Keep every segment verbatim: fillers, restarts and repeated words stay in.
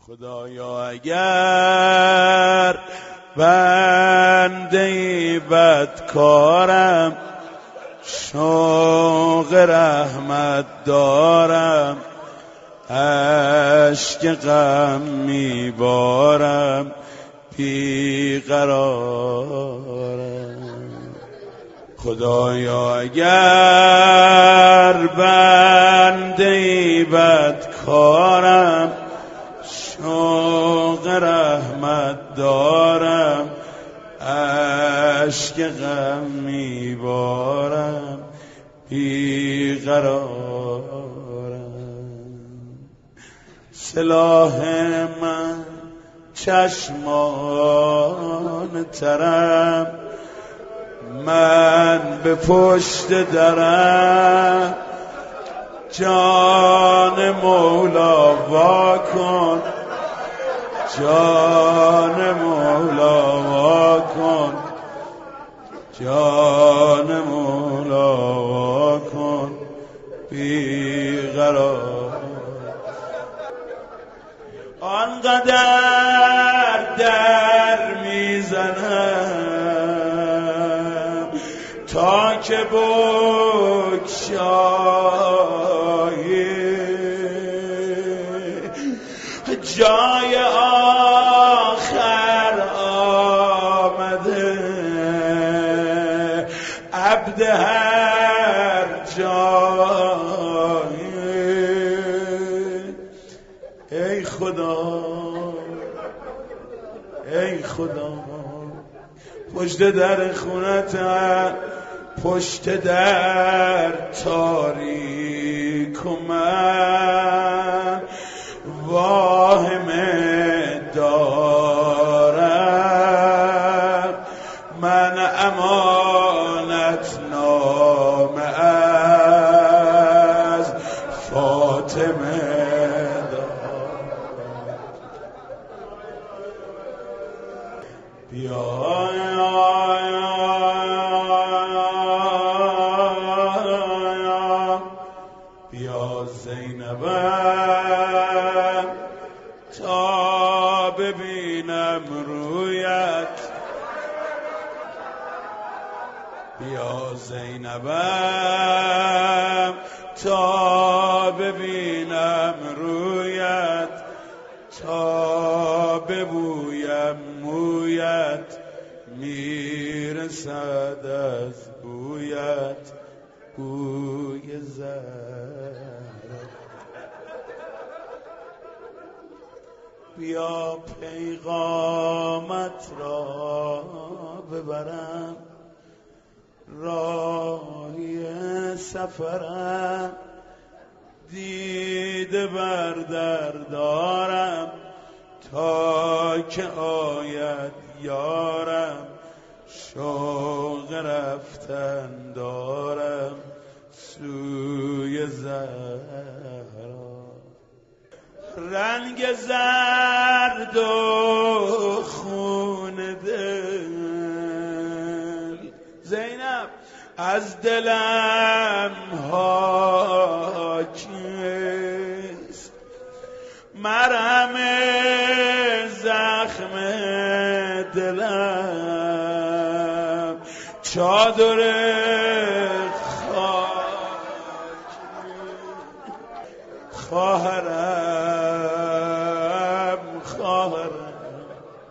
خدایا اگر بنده بدکارم، شوق رحمت دارم، اشک غم میبارم، بیقرارم. خدایا اگر بنده بدکارم، شوق رحمت دارم، اشک غم میبارم، بیقرارم. سلاح من چشمان ترم، من به پشت درم، جان مولا وا کن، جان مولا وا کن، جان مولا وا کن، بیقرار. آنقدر در میزنم تا که بگشایی، جای آخر آمده، عبد هر جایی. ای خدا، ای خدا، پشت در خونتم، پشت در تاریک و من واهمه دارم، من امانت نامه از فاطمه دارم. بیا بیا زینبم تا ببینم رویت، بیا زینبم تا ببینم رویت، تا ببویم مویت، میرسد از بویت بوی زهر. بیا پیغامت را ببرم، راهی سفرم، دیده بر در دارم، تا که آید یارم، شوق رفتن دارم سوی زهرا. رنگ زرد و خون دل زینب از دلم حاکیست، مرهم زخم دلم چادر خواهرم، خواهرم،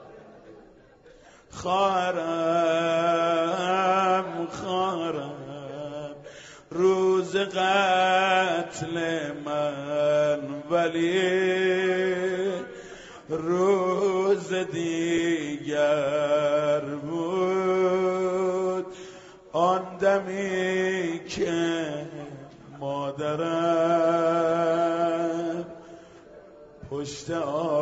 خواهرم، خواهرم، روز قتل من ولی روز دیگر بود، آن دمی که مادرم پشت